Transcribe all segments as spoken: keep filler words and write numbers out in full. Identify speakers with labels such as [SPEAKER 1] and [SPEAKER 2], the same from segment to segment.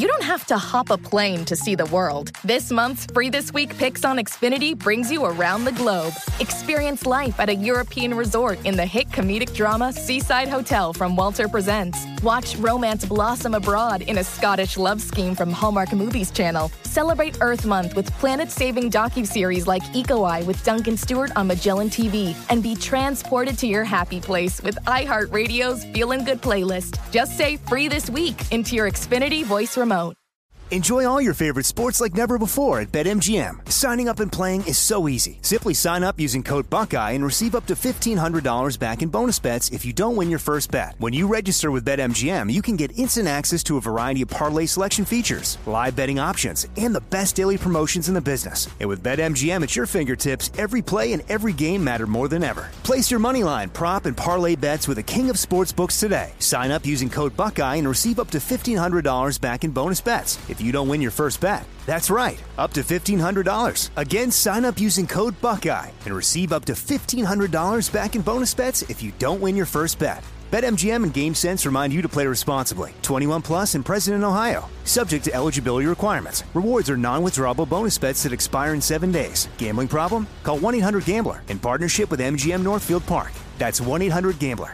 [SPEAKER 1] you don't have to hop a plane to see the world. This month's Free This Week Picks on Xfinity brings you around the globe. Experience life at a European resort in the hit comedic drama Seaside Hotel from Walter Presents. Watch romance blossom abroad in a Scottish love scheme from Hallmark Movies Channel. Celebrate Earth Month with planet-saving docuseries like Eco Eye with Duncan Stewart on Magellan T V. And be transported to your happy place with iHeartRadio's Feelin' Good playlist. Just say Free This Week into your Xfinity voice remote.
[SPEAKER 2] Enjoy all your favorite sports like never before at BetMGM. Signing up and playing is so easy. Simply sign up using code Buckeye and receive up to fifteen hundred dollars back in bonus bets if you don't win your first bet. When you register with BetMGM, you can get instant access to a variety of parlay selection features, live betting options, and the best daily promotions in the business. And with BetMGM at your fingertips, every play and every game matter more than ever. Place your moneyline, prop, and parlay bets with the king of sportsbooks today. Sign up using code Buckeye and receive up to fifteen hundred dollars back in bonus bets if you don't win your first bet. That's right, up to fifteen hundred dollars. Again, sign up using code Buckeye and receive up to fifteen hundred dollars back in bonus bets if you don't win your first bet. BetMGM and GameSense remind you to play responsibly. twenty-one plus and present in Ohio. Subject to eligibility requirements. Rewards are non-withdrawable bonus bets that expire in seven days. Gambling problem? Call one eight hundred gambler in partnership with M G M Northfield Park. That's one eight hundred gambler.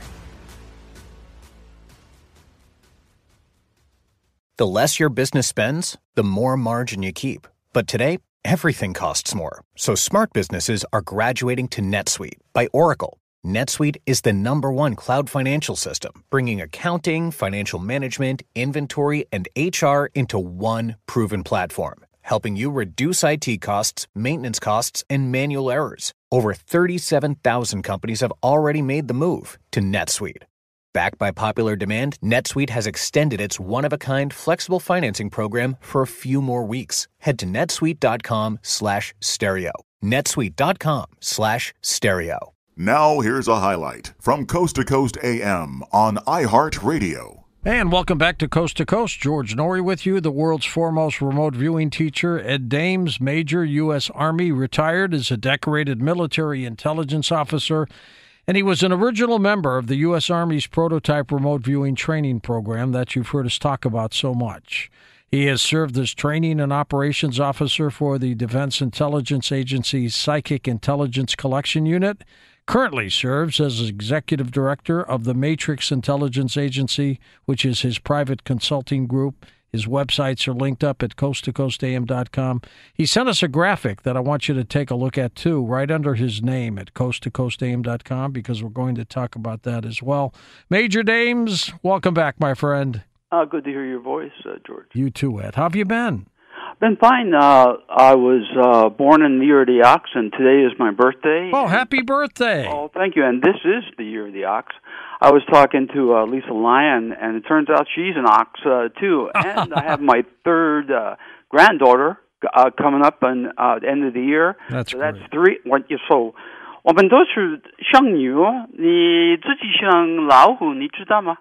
[SPEAKER 3] The less your business spends, the more margin you keep. But today, everything costs more. So smart businesses are graduating to NetSuite by Oracle. NetSuite is the number one cloud financial system, bringing accounting, financial management, inventory, and H R into one proven platform, helping you reduce I T costs, maintenance costs, and manual errors. Over thirty-seven thousand companies have already made the move to NetSuite. Backed by popular demand, NetSuite has extended its one-of-a-kind flexible financing program for a few more weeks. Head to netsuite.com slash stereo. netsuite.com slash stereo.
[SPEAKER 4] Now here's a highlight from Coast to Coast A M on iHeartRadio.
[SPEAKER 5] And welcome back to Coast to Coast. George Norrie with you, the world's foremost remote viewing teacher. Ed Dames, Major, U S. Army, retired as a decorated military intelligence officer. And he was an original member of the U S. Army's prototype remote viewing training program that you've heard us talk about so much. He has served as training and operations officer for the Defense Intelligence Agency's Psychic Intelligence Collection Unit, currently serves as executive director of the Matrix Intelligence Agency, which is his private consulting group. His websites are linked up at coast to coast a m dot com. He sent us a graphic that I want you to take a look at, too, right under his name at coast to coast a m dot com, because we're going to talk about that as well. Major Dames, welcome back, my friend.
[SPEAKER 6] Uh, good to hear your voice, uh, George.
[SPEAKER 5] You too, Ed. How have you been?
[SPEAKER 6] Been fine. Uh, I was uh, born in the year of the ox, and today is my birthday.
[SPEAKER 5] Oh, happy birthday.
[SPEAKER 6] Oh, thank you. And this is the year of the ox. I was talking to uh, Lisa Lyon, and it turns out she's an ox, uh, too. And I have my third uh, granddaughter uh, coming up on uh, the end of the year.
[SPEAKER 5] That's
[SPEAKER 6] so
[SPEAKER 5] great.
[SPEAKER 6] That's three. What, so, 我们都是生牛，你自己像老虎，你知道吗?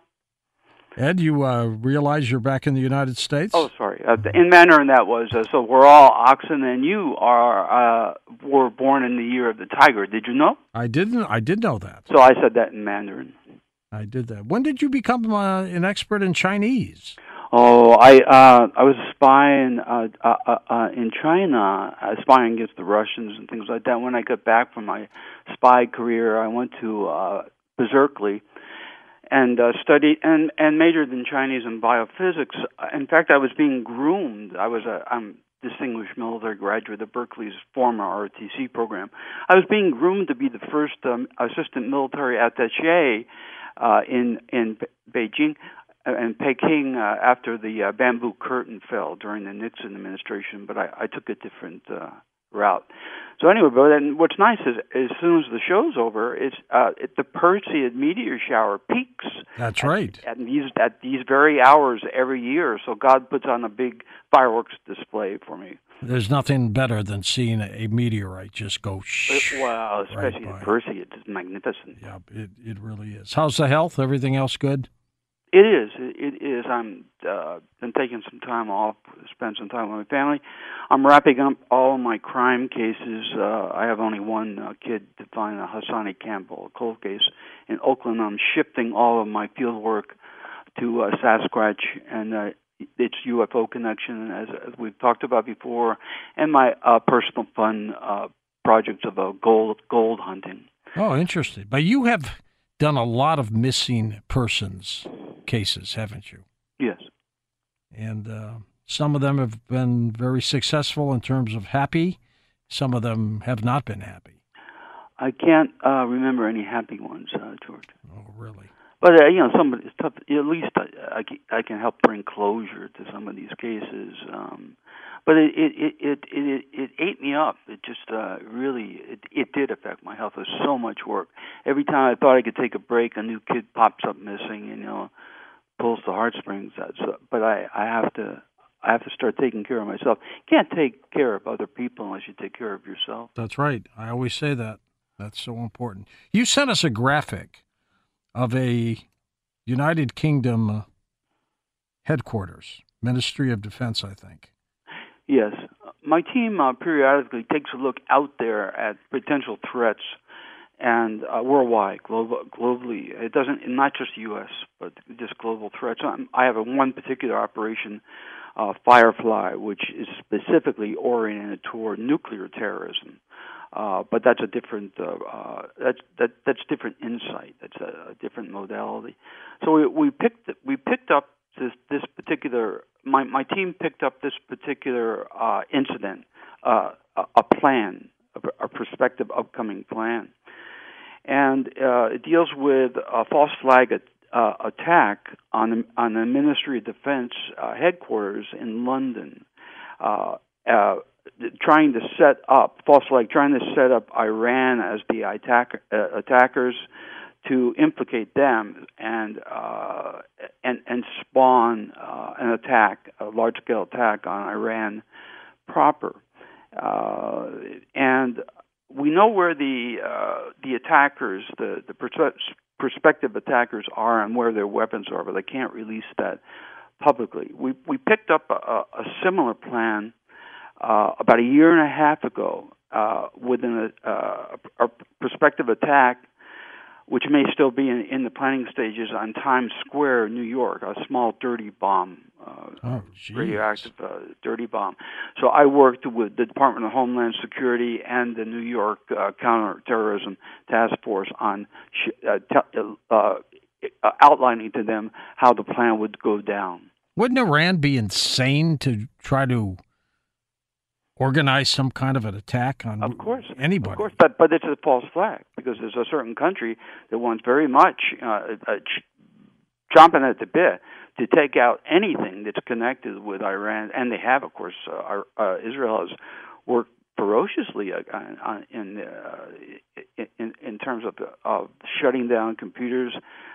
[SPEAKER 5] Ed, you uh, realize you're back in the United States?
[SPEAKER 6] Oh, sorry. Uh, in Mandarin, that was, uh, so we're all oxen, and you are uh, were born in the year of the tiger. Did you know?
[SPEAKER 5] I didn't. I did know that.
[SPEAKER 6] So I said that in Mandarin.
[SPEAKER 5] I did that. When did you become uh, an expert in Chinese?
[SPEAKER 6] Oh, I uh, I was a spy in, uh, uh, uh, in China, uh, spying against the Russians and things like that. When I got back from my spy career, I went to uh, Berkeley and uh, studied and, and majored in Chinese and biophysics. In fact, I was being groomed. I was a I'm distinguished military graduate of Berkeley's former R T C program. I was being groomed to be the first um, assistant military attaché uh, in in Beijing and Peking uh, after the uh, bamboo curtain fell during the Nixon administration. But I, I took a different uh, route. So anyway, but then what's nice is as soon as the show's over, it's uh, it, the Perseid meteor shower peaks.
[SPEAKER 5] That's
[SPEAKER 6] at,
[SPEAKER 5] right.
[SPEAKER 6] At these at these very hours every year. So God puts on a big fireworks display for me.
[SPEAKER 5] There's nothing better than seeing a meteorite just go shh.
[SPEAKER 6] Wow, especially
[SPEAKER 5] right
[SPEAKER 6] the Perseid. It's magnificent.
[SPEAKER 5] Yeah, it it really is. How's the health? Everything else good?
[SPEAKER 6] It is. It is. I'm uh, been taking some time off, spend some time with my family. I'm wrapping up all of my crime cases. Uh, I have only one uh, kid to find, a Hassani Campbell, a cold case in Oakland. I'm shifting all of my field work to uh, Sasquatch and uh, its U F O connection, as, as we've talked about before, and my uh, personal fun uh, projects of uh, gold gold hunting.
[SPEAKER 5] Oh, interesting. But you have done a lot of missing persons cases, haven't you?
[SPEAKER 6] Yes.
[SPEAKER 5] And uh, some of them have been very successful in terms of happy. Some of them have not been happy.
[SPEAKER 6] I can't uh, remember any happy ones, uh, George.
[SPEAKER 5] Oh, really?
[SPEAKER 6] But, uh, you know, some, it's tough. At least I, I, can, I can help bring closure to some of these cases. Um, but it it, it, it, it it ate me up. It just uh, really, it, it did affect my health. It was so much work. Every time I thought I could take a break, a new kid pops up missing, you know, pulls the heartstrings. So, but I, I have to... I have to start taking care of myself. You can't take care of other people unless you take care of yourself.
[SPEAKER 5] That's right. I always say that. That's so important. You sent us a graphic of a United Kingdom uh, headquarters, Ministry of Defense, I think.
[SPEAKER 6] Yes. My team uh, periodically takes a look out there at potential threats and uh, worldwide, global, globally. It doesn't, not just U S, but just global threats. I have a one particular operation, uh, Firefly, which is specifically oriented toward nuclear terrorism. Uh, but that's a different uh, uh, that's that that's different insight. That's a, a different modality. So we, we picked we picked up this this particular. My my team picked up this particular uh, incident, uh, a, a plan, a, a prospective upcoming plan, and uh, it deals with a false flag uh, attack on the, on the Ministry of Defense uh, headquarters in London. Uh, uh, trying to set up, false flag, trying to set up Iran as the attack, uh, attackers to implicate them and uh, and and spawn uh, an attack, a large-scale attack on Iran proper. Uh, and we know where the uh, the attackers, the the prospective attackers are and where their weapons are, but they can't release that publicly. We we picked up a, a similar plan Uh, about a year and a half ago, uh, within a, uh, a prospective attack, which may still be in, in the planning stages on Times Square, New York, a small dirty bomb, uh,
[SPEAKER 5] oh,
[SPEAKER 6] radioactive uh, dirty bomb. So I worked with the Department of Homeland Security and the New York uh, Counterterrorism Task Force on sh- uh, t- uh, uh, outlining to them how the plan would go down.
[SPEAKER 5] Wouldn't Iran be insane to try to organize some kind of an attack on
[SPEAKER 6] of course,
[SPEAKER 5] anybody?
[SPEAKER 6] Of course, but but it's a false flag because there's a certain country that wants very much uh, uh, ch- chomping at the bit to take out anything that's connected with Iran, and they have, of course. Uh, our, uh, Israel has worked ferociously uh, on, in, uh, in in terms of of shutting down computers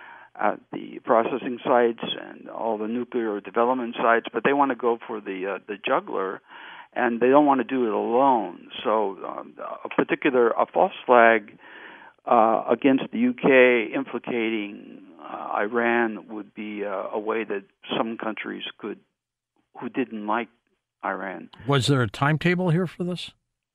[SPEAKER 6] at the processing sites and all the nuclear development sites, but they want to go for the uh, the jugular. And they don't want to do it alone. So um, a particular, a false flag uh, against the U K implicating uh, Iran would be uh, a way that some countries could, who didn't like Iran.
[SPEAKER 5] Was there a timetable here for this?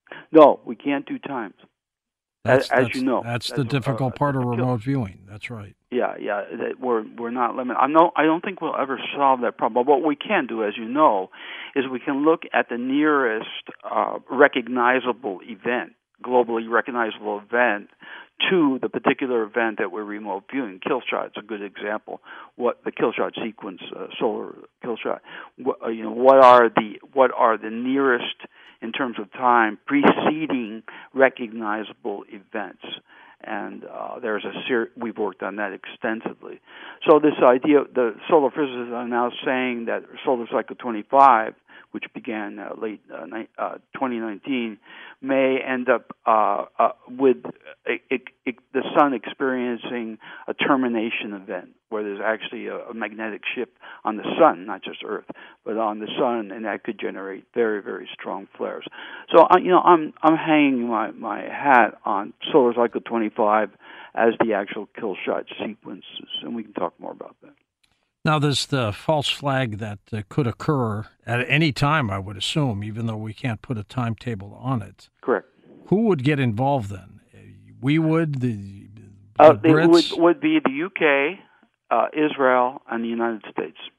[SPEAKER 6] No, we can't do times.
[SPEAKER 5] That's,
[SPEAKER 6] as, as
[SPEAKER 5] that's,
[SPEAKER 6] you know,
[SPEAKER 5] that's,
[SPEAKER 6] that's
[SPEAKER 5] the difficult
[SPEAKER 6] uh,
[SPEAKER 5] part of remote viewing. That's right.
[SPEAKER 6] Yeah, yeah, we're we're not limited. I know. I don't think we'll ever solve that problem. But what we can do, as you know, is we can look at the nearest uh, recognizable event, globally recognizable event, to the particular event that we're remote viewing. Killshot's a good example. What the Killshot sequence, uh, solar Killshot. What, uh, you know, what are the what are the nearest in terms of time preceding recognizable events? And uh, there's a ser- we've worked on that extensively. So this idea, the solar physicists are now saying that solar cycle twenty-five, which began uh, late uh, ni- uh, twenty nineteen, may end up uh, uh, with it, it, it, the sun experiencing a termination event, where there's actually a, a magnetic shift on the sun, not just Earth, but on the sun, and that could generate very, very strong flares. So, uh, you know, I'm I'm hanging my, my hat on solar cycle twenty-five as the actual kill shot sequences, and we can talk more about that.
[SPEAKER 5] Now, there's the false flag that uh, could occur at any time, I would assume, even though we can't put a timetable on it.
[SPEAKER 6] Correct.
[SPEAKER 5] Who would get involved then? We would, the, the
[SPEAKER 6] uh,
[SPEAKER 5] Brits?
[SPEAKER 6] It would, would be the U K, uh, Israel, and the United States.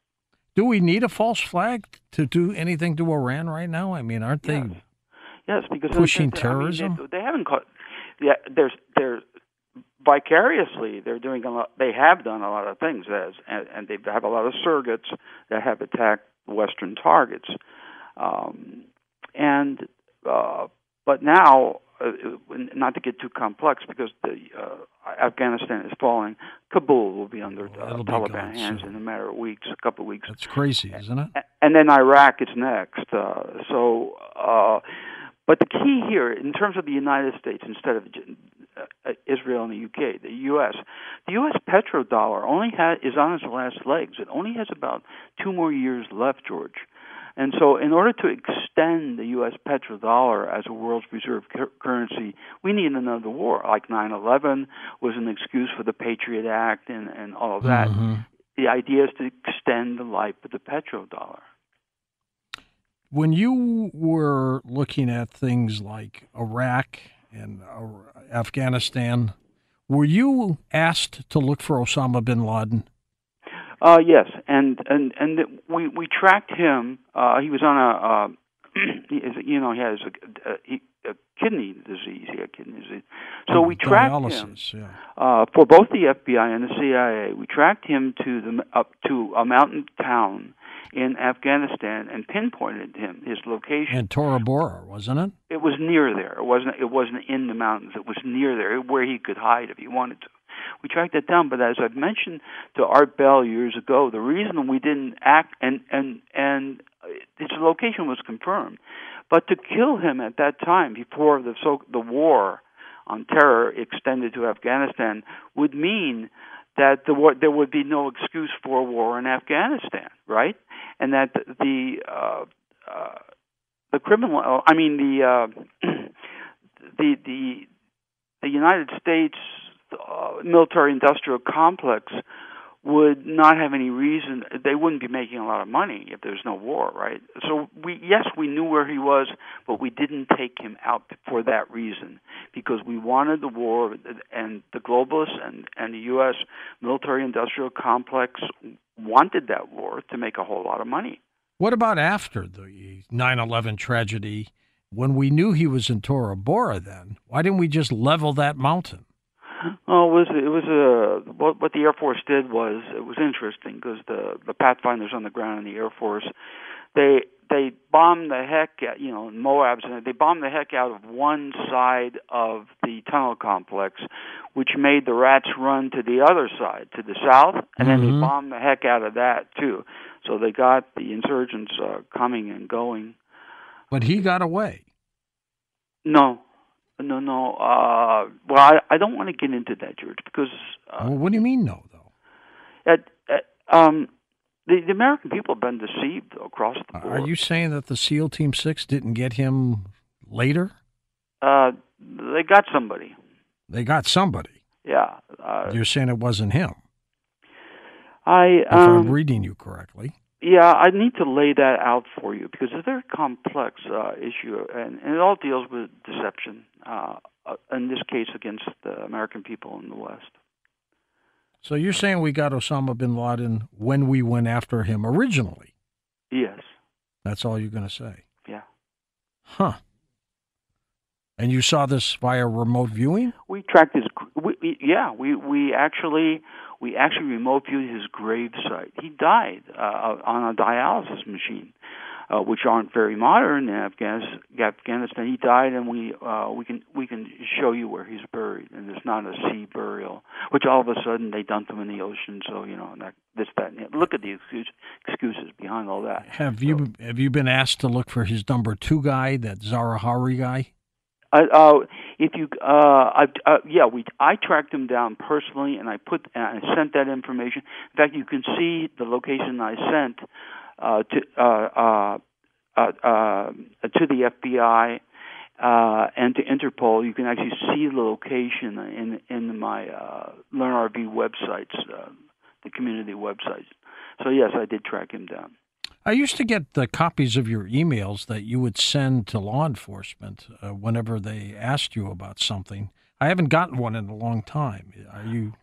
[SPEAKER 5] Do we need a false flag to do anything to Iran right now? I mean, aren't
[SPEAKER 6] Yes.
[SPEAKER 5] they
[SPEAKER 6] Yes, because
[SPEAKER 5] pushing
[SPEAKER 6] they,
[SPEAKER 5] terrorism?
[SPEAKER 6] I mean, they, they haven't caught. Yeah, there's they're vicariously they're doing a lot. They have done a lot of things, as and, and they have a lot of surrogates that have attacked Western targets. Um, and uh, but now, uh, not to get too complex, because the uh, Afghanistan is falling. Kabul will be under uh,
[SPEAKER 5] It'll be
[SPEAKER 6] Taliban
[SPEAKER 5] gone
[SPEAKER 6] hands
[SPEAKER 5] soon.
[SPEAKER 6] in a matter of weeks, a couple of weeks.
[SPEAKER 5] That's crazy, isn't it?
[SPEAKER 6] And then Iraq is next. Uh, so, uh, but the key here, in terms of the United States instead of uh, Israel and the U K, the U S, the U S petrodollar only ha- is on its last legs. It only has about two more years left, George. And so in order to extend the U S petrodollar as a world's reserve cur- currency, we need another war. Like nine eleven was an excuse for the Patriot Act and, and all of that.
[SPEAKER 5] Mm-hmm.
[SPEAKER 6] The idea is to extend the life of the petrodollar.
[SPEAKER 5] When you were looking at things like Iraq and uh, Afghanistan, were you asked to look for Osama bin Laden?
[SPEAKER 6] Uh, yes, and and and we we tracked him. Uh, he was on a, uh, he is, you know, he has a, a, a kidney disease. He had kidney disease. So
[SPEAKER 5] Oh,
[SPEAKER 6] we tracked
[SPEAKER 5] dialysis,
[SPEAKER 6] him
[SPEAKER 5] yeah.
[SPEAKER 6] uh, for both the F B I and the C I A. We tracked him to the up to a mountain town in Afghanistan and pinpointed him his location.
[SPEAKER 5] And Tora Bora, wasn't it?
[SPEAKER 6] It was near there. It wasn't. It wasn't in the mountains. It was near there, where he could hide if he wanted to. We tracked that down, but as I've mentioned to Art Bell years ago, the reason we didn't act and and and his location was confirmed, but to kill him at that time before the so the war on terror extended to Afghanistan would mean that the war, there would be no excuse for a war in Afghanistan, right? And that the uh, uh, the criminal, I mean the uh, the the the United States uh, military-industrial complex would not have any reason. They wouldn't be making a lot of money if there's no war, right? So we, yes, we knew where he was, but we didn't take him out for that reason, because we wanted the war, and the globalists and, and the U S military-industrial complex wanted that war to make a whole lot of money.
[SPEAKER 5] What about after the nine eleven tragedy, when we knew he was in Tora Bora then? Why didn't we just level that mountain?
[SPEAKER 6] Oh, it was it was a what, what the Air Force did was it was interesting, because the the Pathfinders on the ground in the Air Force, they they bombed the heck out, you know, Moabs, and they bombed the heck out of one side of the tunnel complex, which made the rats run to the other side, to the south, and then
[SPEAKER 5] Mm-hmm.
[SPEAKER 6] they bombed the heck out of that too. So they got the insurgents uh, coming and going.
[SPEAKER 5] But he got away.
[SPEAKER 6] No. No, no. Uh, well, I, I don't want to get into that, George, because uh,
[SPEAKER 5] Well, what do you mean, no, though?
[SPEAKER 6] at, at, um, the, the American people have been deceived across the board.
[SPEAKER 5] Are you saying that the SEAL Team six didn't get him later?
[SPEAKER 6] Uh, they got somebody.
[SPEAKER 5] They got somebody.
[SPEAKER 6] Yeah. Uh,
[SPEAKER 5] You're saying it wasn't him,
[SPEAKER 6] I.
[SPEAKER 5] if
[SPEAKER 6] Um,
[SPEAKER 5] I'm reading you correctly.
[SPEAKER 6] Yeah, I need to lay that out for you, because it's a very complex uh, issue, and, and it all deals with deception, uh, in this case against the American people in the West.
[SPEAKER 5] So you're saying we got Osama bin Laden when we went after him originally?
[SPEAKER 6] Yes.
[SPEAKER 5] That's all you're going to say?
[SPEAKER 6] Yeah.
[SPEAKER 5] Huh. And you saw this via remote viewing?
[SPEAKER 6] We tracked his. We, we, yeah, we we actually we actually remote viewed his grave site. He died uh, on a dialysis machine, uh, which aren't very modern in Afghanistan. Afghanistan. He died, and we uh, we can we can show you where he's buried, and it's not a sea burial. Which all of a sudden they dumped him in the ocean. So you know that this that. And look at the excuse, excuses behind all that.
[SPEAKER 5] Have you have you been asked to look for his number two guy, that Zarahari guy?
[SPEAKER 6] Uh, uh, if you, uh, I, uh, yeah, we, I tracked him down personally, and I put, and I sent that information. In fact, you can see the location I sent uh, to uh, uh, uh, uh, to the F B I uh, and to Interpol. You can actually see the location in in my uh, Learn R V websites, uh, the community websites. So yes, I did track him down.
[SPEAKER 5] I used to get the copies of your emails that you would send to law enforcement uh, whenever they asked you about something. I haven't gotten one in a long time. Are you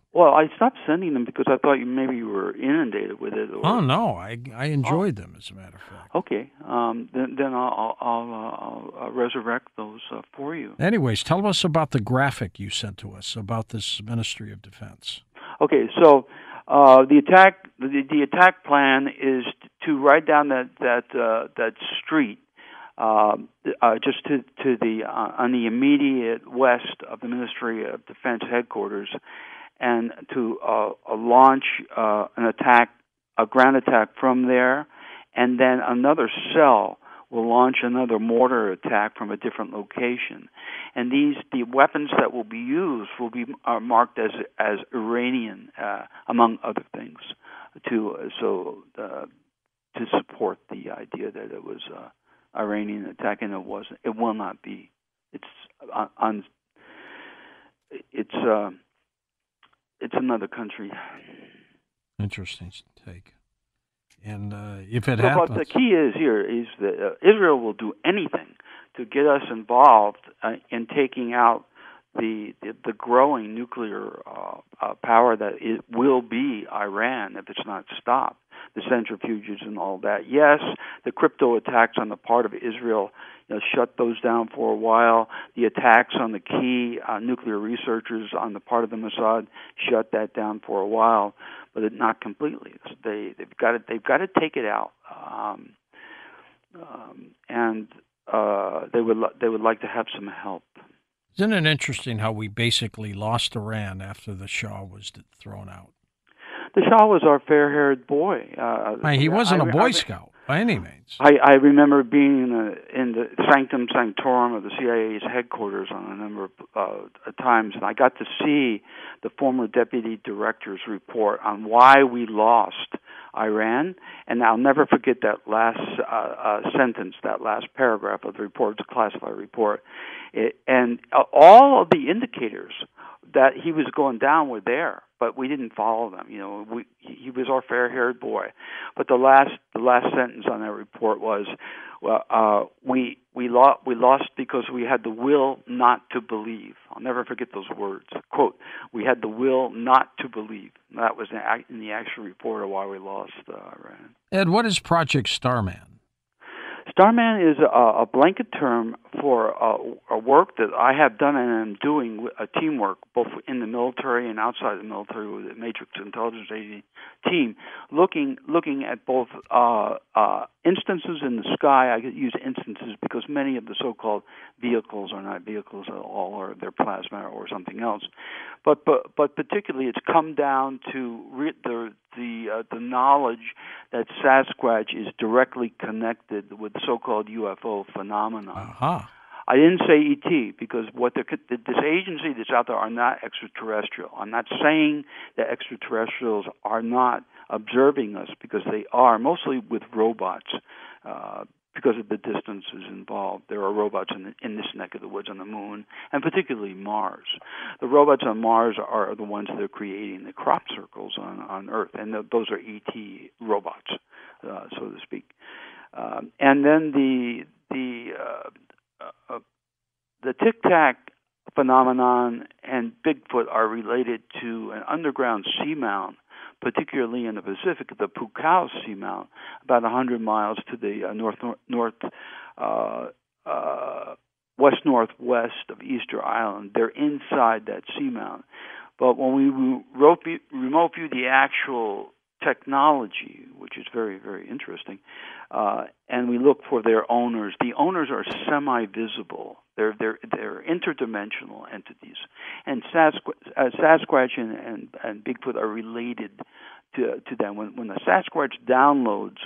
[SPEAKER 6] Well, I stopped sending them because I thought you maybe you were inundated with it. Or,
[SPEAKER 5] oh no, I I enjoyed oh. them as a matter of fact.
[SPEAKER 6] Okay, um, then then I'll I'll, I'll, I'll resurrect those uh, for you.
[SPEAKER 5] Anyways, tell us about the graphic you sent to us about this Ministry of Defense.
[SPEAKER 6] Okay, so uh, the attack the, the attack plan is to ride down that that uh, that street. Uh, uh, just to to the uh, on the immediate west of the Ministry of Defense headquarters, and to uh, uh, launch uh, an attack, a ground attack from there, and then another cell will launch another mortar attack from a different location. And these the weapons that will be used will be are marked as as Iranian, uh, among other things, to uh, so uh, to support the idea that it was. Uh, Iranian attack, and it wasn't. It will not be. It's on. on it's uh, it's another country.
[SPEAKER 5] Interesting take. And uh, if it
[SPEAKER 6] so,
[SPEAKER 5] happens,
[SPEAKER 6] but the key is here is that uh, Israel will do anything to get us involved uh, in taking out the the, the growing nuclear uh, uh, power that it will be Iran if it's not stopped. The centrifuges and all that. Yes, the crypto attacks on the part of Israel, you know, shut those down for a while. The attacks on the key uh, nuclear researchers on the part of the Mossad shut that down for a while, but it, not completely. They they've got to they've got to take it out, um, um, and uh, they would they would like to have some help.
[SPEAKER 5] Isn't it interesting how we basically lost Iran after the Shah was thrown out?
[SPEAKER 6] The Shah was our fair-haired boy. Uh,
[SPEAKER 5] I mean, he wasn't
[SPEAKER 6] I,
[SPEAKER 5] a Boy
[SPEAKER 6] I,
[SPEAKER 5] Scout by any means.
[SPEAKER 6] I, I remember being in the, in the sanctum sanctorum of the C I A's headquarters on a number of uh, times, and I got to see the former deputy director's report on why we lost Iran, and I'll never forget that last uh, uh, sentence, that last paragraph of the report. It's a classified report. It, and uh, all of the indicators that he was going down were there, but we didn't follow them. You know, we, he was our fair-haired boy. But the last the last sentence on that report was, well, uh, we we lost we lost because we had the will not to believe. I'll never forget those words. Quote: "We had the will not to believe." And that was in the actual report of why we lost uh, Iran.
[SPEAKER 5] Ed, what is Project Starman?
[SPEAKER 6] Starman is a, a blanket term for a, a work that I have done and am doing, a teamwork, both in the military and outside the military with the Matrix Intelligence Agency team, looking looking at both uh, uh, instances in the sky. I use instances because many of the so-called vehicles are not vehicles at all, or they're plasma or something else. But but, but particularly, it's come down to re- the the uh, the knowledge that Sasquatch is directly connected with so-called U F O phenomena.
[SPEAKER 5] Uh-huh.
[SPEAKER 6] I didn't say E T because what the, this agency that's out there are not extraterrestrial. I'm not saying that extraterrestrials are not observing us, because they are, mostly with robots, uh, because of the distances involved. There are robots in, the, in this neck of the woods on the moon, and particularly Mars. The robots on Mars are the ones that are creating the crop circles on, on Earth, and the, those are E T robots, uh, so to speak. Um, and then the the uh, uh, the Tic Tac phenomenon and Bigfoot are related to an underground seamount, particularly in the Pacific, the Pukao Seamount, about one hundred miles to the uh, north north uh, uh, west northwest of Easter Island. They're inside that seamount, but when we remote view the actual technology, which is very, very interesting, uh, and we look for their owners. The owners are semi-visible. They're they're they're interdimensional entities, and Sasquatch, uh, Sasquatch and, and and Bigfoot are related to to them. When when the Sasquatch downloads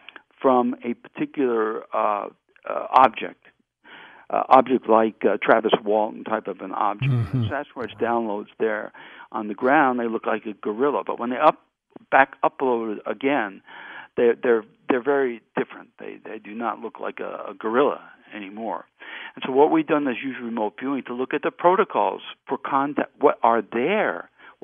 [SPEAKER 6] from a particular uh, uh, object, uh, object like uh, Travis Walton type of an object, mm-hmm. when Sasquatch downloads there on the ground, they look like a gorilla. But when they up back upload again, they're they're they're very different. They they do not look like a, a gorilla anymore. And so what we've done is use remote viewing to look at the protocols for contact. What are there?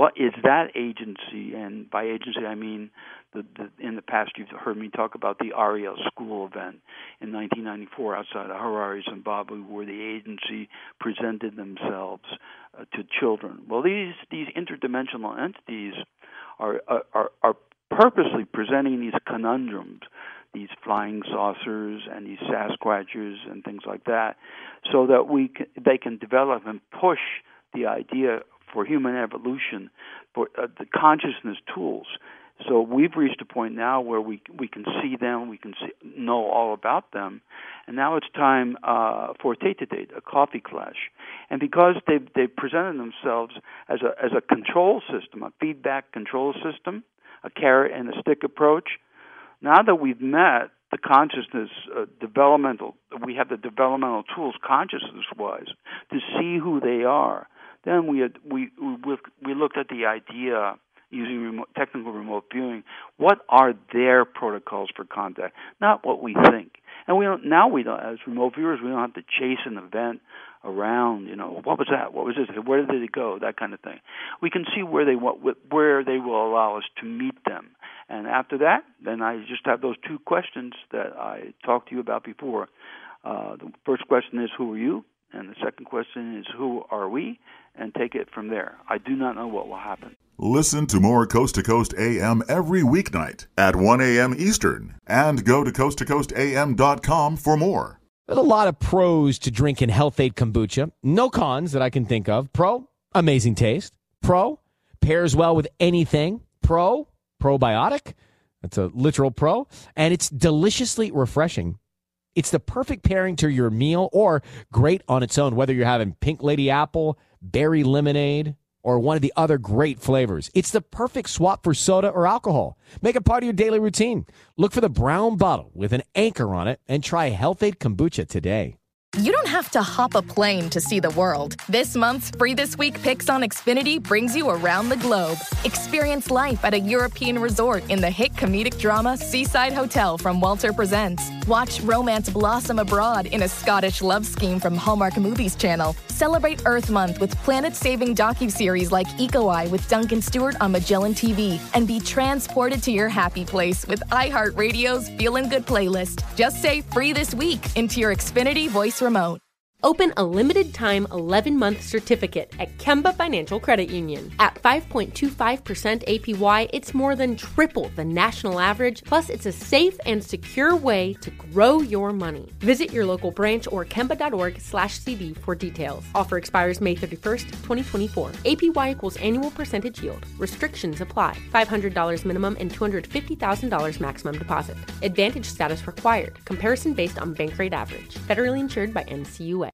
[SPEAKER 6] what is that agency? And by agency, I mean the, the, in the past you've heard me talk about the Ariel School event in nineteen ninety-four outside of Harare, Zimbabwe, where the agency presented themselves uh, to children. Well, these these interdimensional entities are are, are purposely presenting these conundrums, these flying saucers and these Sasquatchers and things like that, so that we can, they can develop and push the idea for human evolution, for uh, the consciousness tools. So we've reached a point now where we we can see them, we can see, know all about them, and now it's time uh, for a tete-a-tete, a coffee clash. And because they've, they've presented themselves as a as a control system, a feedback control system, a carrot and a stick approach, now that we've met the consciousness uh, developmental, we have the developmental tools consciousness-wise to see who they are. Then we had, we we we looked at the idea using remote, technical remote viewing. What are their protocols for contact? Not what we think. And we don't now we don't as remote viewers we don't have to chase an event around. You know, what was that? What was this? Where did it go? That kind of thing. We can see where they want, where they will allow us to meet them. And after that, then I just have those two questions that I talked to you about before. Uh, the first question is, who are you? And the second question is, who are we? And take it from there. I do not know what will happen.
[SPEAKER 4] Listen to more Coast to Coast A M every weeknight at one a.m. Eastern. And go to coast to coast a m dot com for more.
[SPEAKER 7] There's a lot of pros to drinking Health Aid Kombucha. No cons that I can think of. Pro, amazing taste. Pro, pairs well with anything. Pro, probiotic. That's a literal pro. And it's deliciously refreshing. It's the perfect pairing to your meal or great on its own, whether you're having Pink Lady Apple, berry lemonade, or one of the other great flavors. It's the perfect swap for soda or alcohol. Make it part of your daily routine. Look for the brown bottle with an anchor on it and try Health Aid Kombucha today.
[SPEAKER 1] You don't have to hop a plane to see the world. This month's Free This Week Picks on Xfinity brings you around the globe. Experience life at a European resort in the hit comedic drama Seaside Hotel from Walter Presents. Watch romance blossom abroad in a Scottish love scheme from Hallmark Movies Channel. Celebrate Earth Month with planet-saving docuseries like Eco Eye with Duncan Stewart on Magellan T V. And be transported to your happy place with iHeartRadio's Feelin' Good playlist. Just say Free This Week into your Xfinity voice remote.
[SPEAKER 8] Open a limited-time eleven-month certificate at Kemba Financial Credit Union. At five point two five percent A P Y, it's more than triple the national average, plus it's a safe and secure way to grow your money. Visit your local branch or kemba.org slash CD for details. Offer expires May thirty-first, twenty twenty-four. A P Y equals annual percentage yield. Restrictions apply. five hundred dollars minimum and two hundred fifty thousand dollars maximum deposit. Advantage status required. Comparison based on bank rate average. Federally insured by N C U A.